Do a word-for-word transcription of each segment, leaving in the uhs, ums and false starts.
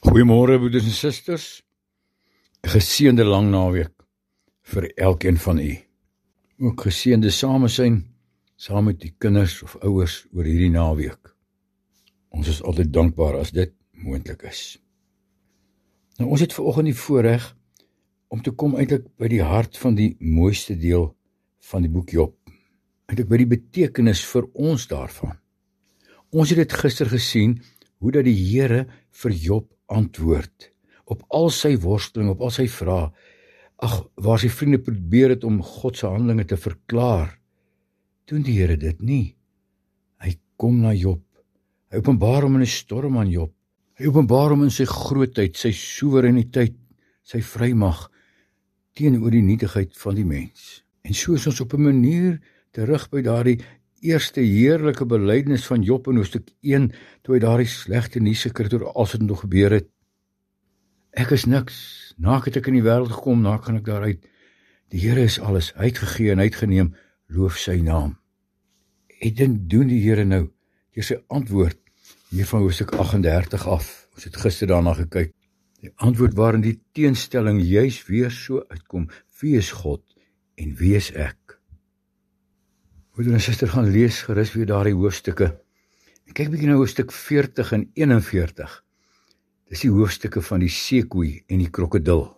Goeiemôre broeders en susters, 'n geseënde lang naweek vir elkeen van u. Ook geseënde samesyn saam met die kinders of ouers oor hierdie naweek. Ons is altyd dankbaar as dit moontlik is. Nou ons het vanoggend die voorreg om te kom eintlik by die hart van die mooiste deel van die boek Job. Eintlik by die betekenis vir ons daarvan. Ons het dit gister gesien hoe dat die Here vir Job antwoord op al sy worsteling, op al sy vrae. Ag, waar sy vriende probeer het om God se handelinge te verklaar, doen die Here dit nie. Hy kom na Job. Hy openbaar hom in 'n storm aan Job. Hy openbaar hom in sy grootheid, sy soewereiniteit, sy vrymag teenoor die nietigheid van die mens. En so is ons op 'n manier terug by daardie eerste heerlike belydenis van Job in hoofstuk een, toe hy daardie slegte nuus gekry het oor alles wat nog gebeur het. Ek is niks, naak het ek in die wêreld gekom, naak gaan ek daaruit. Die Here is alles, hy het gegee en hy het geneem, loof sy naam. En dit doen die Here nou, deur sy antwoord, hier van hoofstuk agt en dertig af. Ons het gister daarna gekyk. Die antwoord waarin die teenstelling juis weer so uitkom, wie is God en wie is ek? Broeder en suster, gaan lees gerus weer daardie hoofstukke. En kyk bietjie na hoofstuk veertig en eenenveertig. Dis die hoofstukke van die seekoei en die krokodil.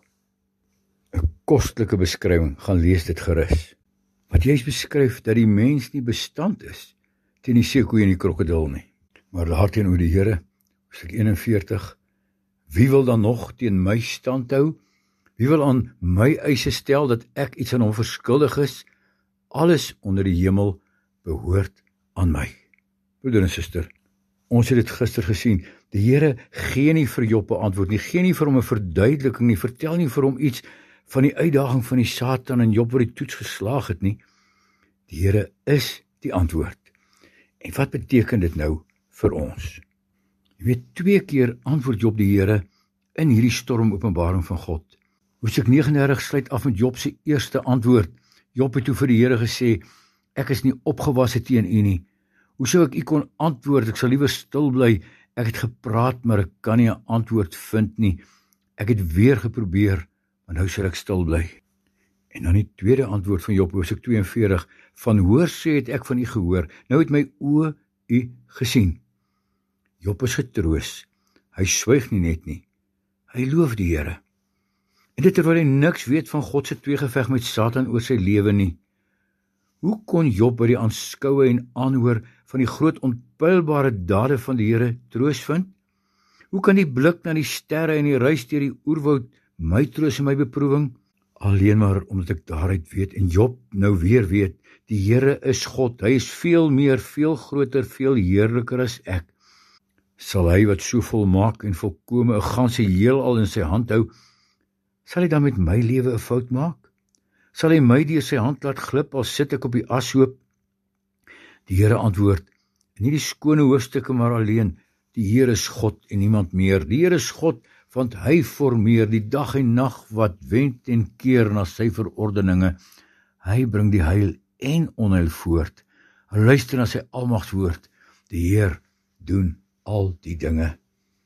'n Kostelike beskrywing, gaan lees dit gerus. Wat juist beskryf dat die mens nie bestand is teen die seekoei en die krokodil nie. Maar daarteenoor die Here, hoofstuk eenenveertig, wie wil dan nog teen my stand hou? Wie wil aan my eise stel dat ek iets aan hom verskuldig is? Alles onder die hemel behoort aan my. Broeder en suster, ons het dit gister gesien, die Here gee nie vir Job 'n antwoord nie, gee nie vir hom 'n verduideliking nie, vertel nie vir hom iets van die uitdaging van die Satan en Job wat die toets geslaag het nie. Die Here is die antwoord. En wat beteken dit nou vir ons? Jy weet, twee keer antwoord Job die Here in hierdie stormopenbaring van God. Hoofstuk negenendertig sluit af met Job se eerste antwoord. Job het toe vir die Here gesê, ek is nie opgewasse teen u nie. Hoe sou ek u kon antwoord? Ek sal liewer stil bly. Ek het gepraat, maar ek kan nie 'n antwoord vind nie. Ek het weer geprobeer, maar nou sal ek stil bly. En dan die tweede antwoord van Job, hoofstuk tweeënveertig, van hoorsê het ek van u gehoor, nou het my oë u gesien. Job is getroos. Hy swyg nie net nie. Hy loof die Here. En dit terwyl hy niks weet van God se tweegeveg met Satan oor sy lewe nie. Hoe kon Job by die aanskoue en aanhoor van die groot onpeilbare dade van die Here troos vind? Hoe kan die blik na die sterre en die reis deur die oerwoud my troos in my beproewing? Alleen maar omdat ek daaruit weet, en Job nou weer weet, die Here is God, hy is veel meer, veel groter, veel heerliker as ek. Sal hy wat so volmaak en volkome 'n ganse heelal in sy hand hou, sal hy dan met my lewe 'n fout maak? Sal hy my deur sy hand laat glip, al sit ek op die ashoop? Die Here antwoord, nie die skone hoofstukke maar alleen, die Here is God en niemand meer. Die Here is God, want hy formeer die dag en nag wat wend en keer na sy verordeninge. Hy bring die heil en onheil voort. Hy luister na sy almagswoord. Die Heer doen al die dinge.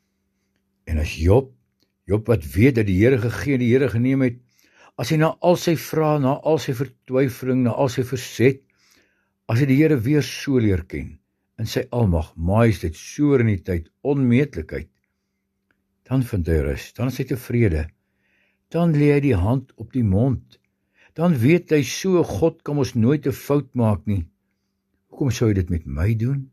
En as Job, Job wat weet dat die Here gegee en die Here geneem het, as hy na al sy vrae, na al sy vertwyfeling, na al sy verset, as hy die Here weer so leer ken, in sy almag, majesteit, soewereiniteit, onmeetlikheid, dan vind hy rus, dan is hy tevrede, dan lê hy die hand op die mond, dan weet hy so, God kan ons nooit 'n fout maak nie. Hoekom sou hy dit met my doen?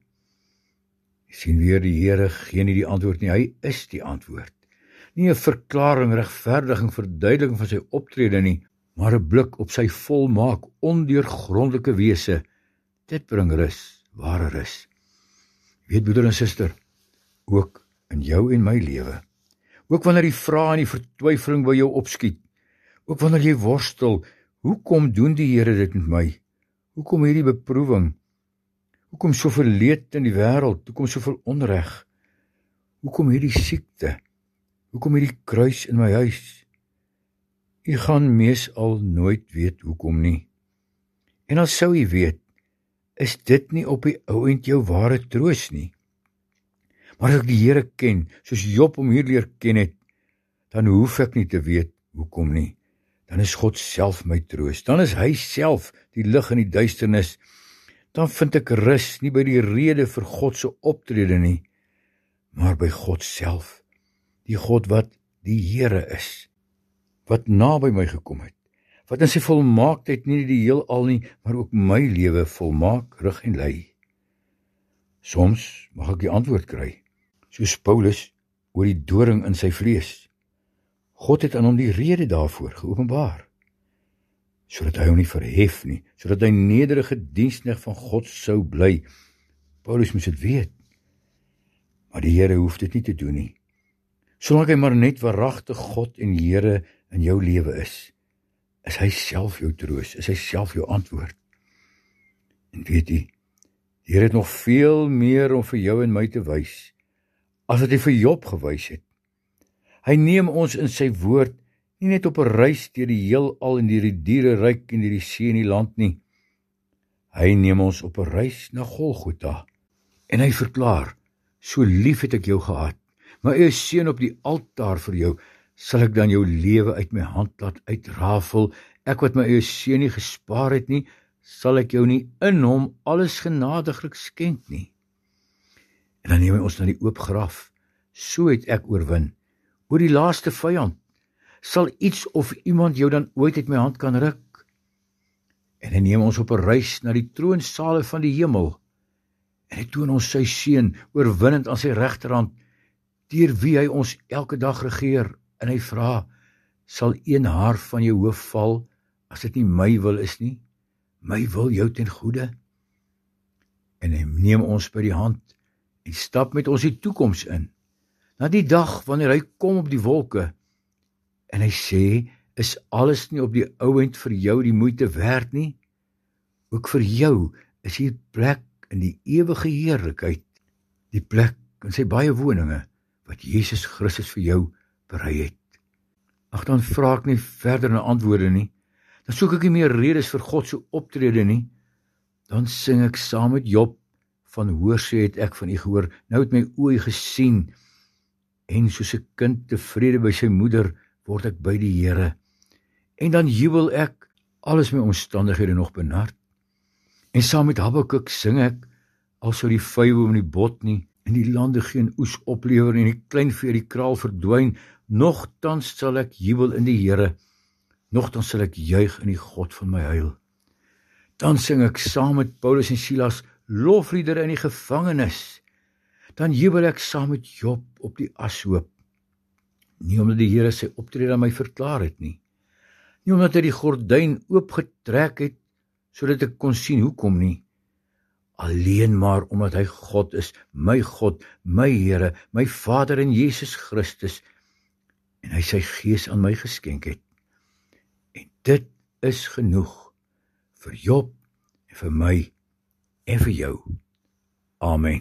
Jy sien weer, die Here gee nie die antwoord nie, hy is die antwoord. Nie 'n verklaring, regverdiging, verduideliking van sy optrede nie, maar 'n blik op sy volmaak, ondeurgrondelike wese. Dit bring rus, ware rus. Weet broeder en suster, ook in jou en my lewe, ook wanneer die vrae en die vertwyfeling by jou opskiet, ook wanneer jy worstel, hoekom doen die Here dit met my? Hoekom hierdie beproewing? Hoekom soveel leed in die wêreld? Hoekom soveel onreg? Hoekom hierdie siekte? Hoekom hierdie kruis in my huis? U gaan meesal nooit weet hoekom nie. En as sou u weet, is dit nie op die ou end jou ware troos nie. Maar as ek die Here ken, soos Job hom hier leer ken het, dan hoef ek nie te weet hoekom nie. Dan is God self my troos. Dan is hy self die lig in die duisternis. Dan vind ek rus nie by die rede vir God se optrede nie, maar by God self, die God wat die Here is, wat naby my gekom het, wat in sy volmaaktheid nie die heelal nie, maar ook my lewe volmaak, rig en lei. Soms mag ek die antwoord kry, soos Paulus oor die doring in sy vlees. God het aan hom die rede daarvoor geopenbaar, sodat hy hom nie verhef nie, sodat hy nederige diensknegt van God sou bly. Paulus moes dit weet, maar die Here hoef dit nie te doen nie. Solank hy maar net waaragtig God en Here in jou lewe is, is hy self jou troos, is hy self jou antwoord. En weet jy, die Here het nog veel meer om vir jou en my te wys, as wat hy vir Job gewys het. Hy neem ons in sy woord nie net op 'n reis deur die heelal en deur die diereryk en deur die see en die land nie. Hy neem ons op 'n reis na Golgotha. En hy verklaar, so lief het ek jou gehad, maar eie seun op die altaar vir jou, sal ek dan jou lewe uit my hand laat uitrafel. Ek wat my eie seun nie gespaar het nie, sal ek jou nie in hom alles genadiglik skenk nie. En dan neem hy ons na die oop graf. So het ek oorwin oor die laaste vyand. Sal iets of iemand jou dan ooit uit my hand kan ruk? En hy neem ons op 'n reis na die troonsale van die hemel. En hy toon ons sy seun oorwinnend aan sy regterhand, deur wie hy ons elke dag regeer. En hy vra, sal een haar van jou hoof val, as dit nie my wil is nie, my wil jou ten goeie? En hy neem ons by die hand, en stap met ons die toekoms in, na die dag wanneer hy kom op die wolke, en hy sê, is alles nie op die ou end vir jou die moeite werd nie? Ook vir jou is hier plek in die ewige heerlikheid, die plek in sy baie woninge, wat Jesus Christus vir jou berei het. Ag, dan vra ek nie verder na antwoorde nie, dan soek ek nie meer redes vir God se optrede nie, dan sing ek saam met Job, van hoorsê het ek van u gehoor, nou het my oë gesien, en soos 'n kind tevrede by sy moeder, word ek by die Here. En dan jubel ek, alles my omstandighede nog benard. En saam met Habakuk sing ek, al sou die vyeboom nie bot nie, en die lande geen oes oplewer, en die kleinvee die kraal verdwyn, nogtans sal ek jubel in die Here, nogtans sal ek juig in die God van my heil. Dan sing ek saam met Paulus en Silas, lofliedere in die gevangenis. Dan jubel ek saam met Job op die ashoop. Nie omdat die Here sy optrede aan my verklaar het nie. Nie omdat hy die gordyn oopgetrek het, sodat ek kon sien hoekom nie. Alleen maar omdat hy God is, my God, my Here, my Vader in Jesus Christus, en hy sy gees aan my geskenk het. En dit is genoeg vir Job en vir my en vir jou. Amen.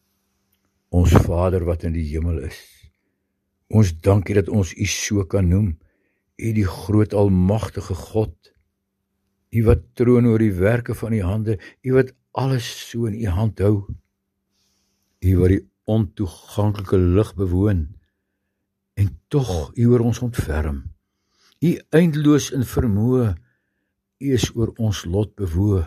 Ons Vader wat in die hemel is, ons dankie dat ons U so kan noem, U die groot almagtige God, U wat troon oor die werke van U hande, U wat alles so in U hand hou, U wat die ontoeganklike lig bewoon, en tog U oor ons ontferm, U eindeloos in vermoë, U is oor ons lot bewoë,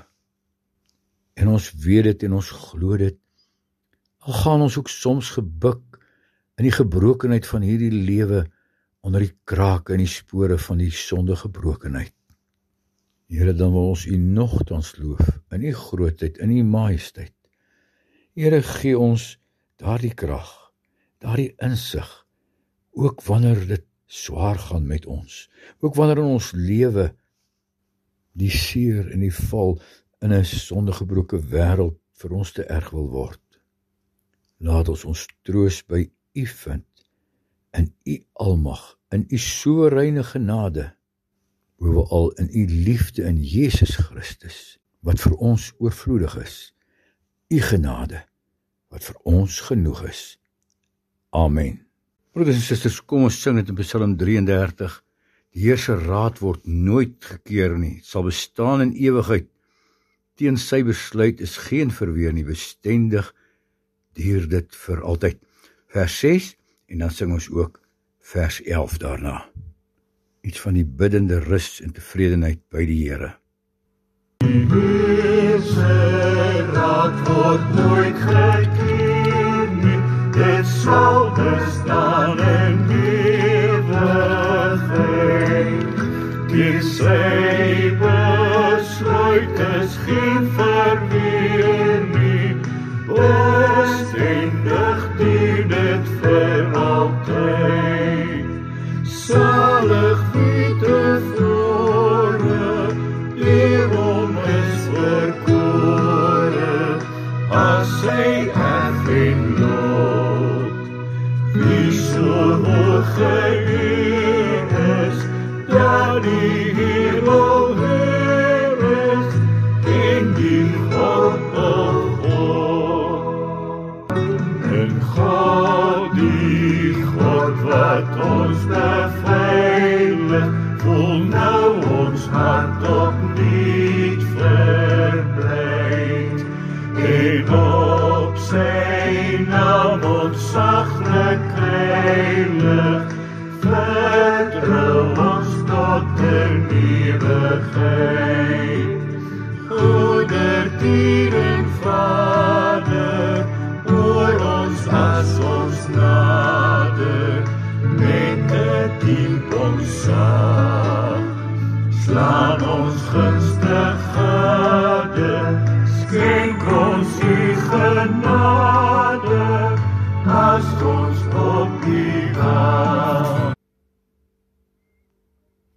en ons weet dit en ons glo dit, al gaan ons ook soms gebuk in die gebrokenheid van hierdie lewe, onder die krake en die spore van die sondige gebrokenheid. Here, dan wil ons U nogtans loof, in U grootheid, in U majesteit. Here, gee ons daardie krag, daardie insig, ook wanneer dit swaar gaan met ons, ook wanneer in ons lewe die seer en die val in 'n sondegebroke wêreld vir ons te erg wil word. Laat ons ons troos by U vind, in U almag, in U soewereine genade, bovenal in U liefde in Jesus Christus, wat vir ons oorvloedig is, U genade, wat vir ons genoeg is. Amen. Broeders en susters, kom ons sing dit in Psalm drieëndertig. Die Heer se raad word nooit gekeer nie, het sal bestaan in ewigheid. Teen sy besluit is geen verweer nie, bestendig duur dit vir altyd. vers ses, en dan sing ons ook vers elf daarna. Iets van die biddende rus en tevredenheid by die Here. Die Heer se raad word nooit gekeer nie, dit sal bestaan in ewigheid. Die sy besluit is geen verweer nie, bestendig dien dit vir altyd. Salig wie tevore, hierom is verkore, as sy erf en lot. Wie so hoog geëer is, dat die hemel Heer is, en die God of God. En God, die God wat ons beveilig, voel nou ons hart opnuut verblijd. En op sy naam ons saglik heilig, vertrou ons tot in ewigheid. Goedertier